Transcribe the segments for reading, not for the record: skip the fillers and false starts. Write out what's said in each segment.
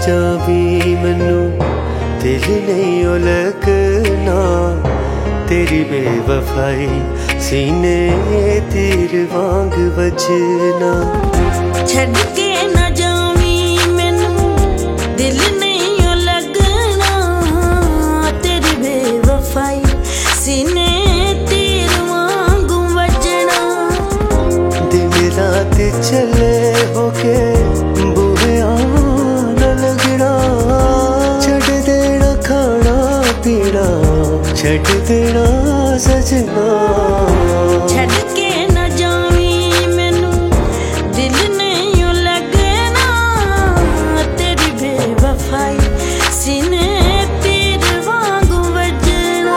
चावी मैनू दिल नहीं ओ लगना, तेरी बेवफाई सीने तीर वांग बजना। छड़ के ना जावी मैनू दिल नहीं ओ लगना, तेरी बेवफाई सीने तीर वांग बजना। दिन रात चले होके बूहे न लगना, छड़ देना खाना पीना, छड़ देना सजना। छड़ के ना जावी मैनू दिल नहीं ओ लगना, तेरी बेवफाई सीने तीर वांग बजना।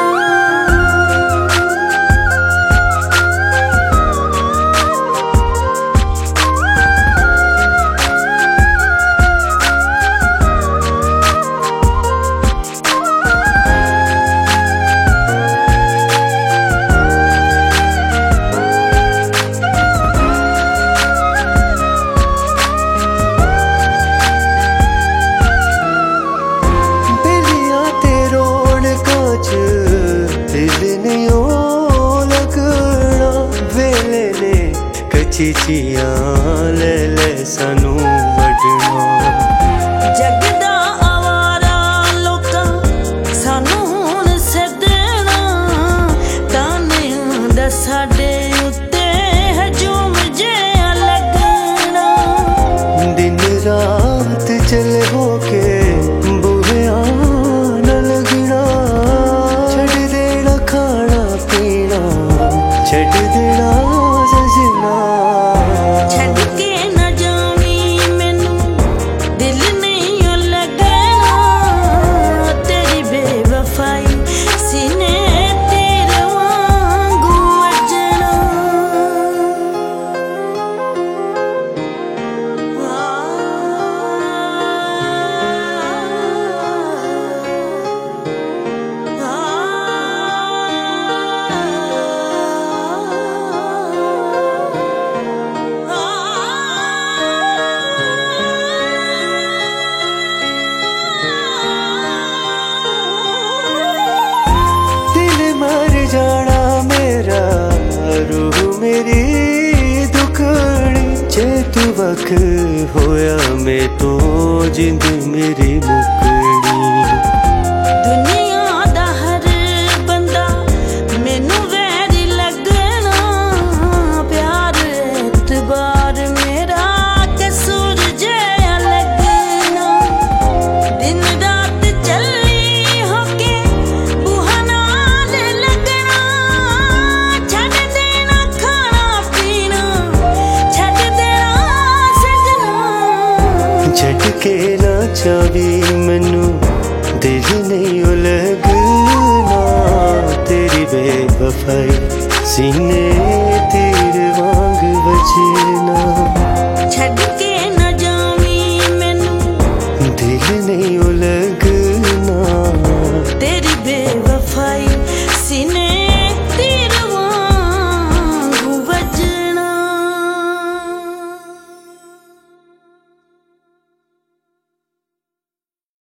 चिचिया ले ले सानू वडना, जगदा आवारा लोका सानू हुण सदना। तानियां दा साडे उत्ते हजूम जिहा लगना। दिन रात चले होके बूहे न लगना, छड़ देना खाना पीना, छड़ देना सजना। छड़ के ना जावी मैनू दिल नहीं ओ लगना, तेरी बेवफाई सीने तीर वांग बजना। जाना मेरा रूह मेरी दुखड़ी, जे तू वख होया मैं तो जिंद मेरी मुकड़ी। दुनिया दा हर बंदा मैनू वैरी लगना, प्यार एतबार मेरा कसूर जिहा लगना। दिन रात चली होके बूहा नाल लगना, छड़ देना खाना पीना, छड़ देना सजना। छड़ के ना चावी मैनू दिल नहीं ओ लगना, तेरी बेवफाई सीने तीर वांग बजना। छड़ के ना जावी मैनू दिल नहीं ओ लगना।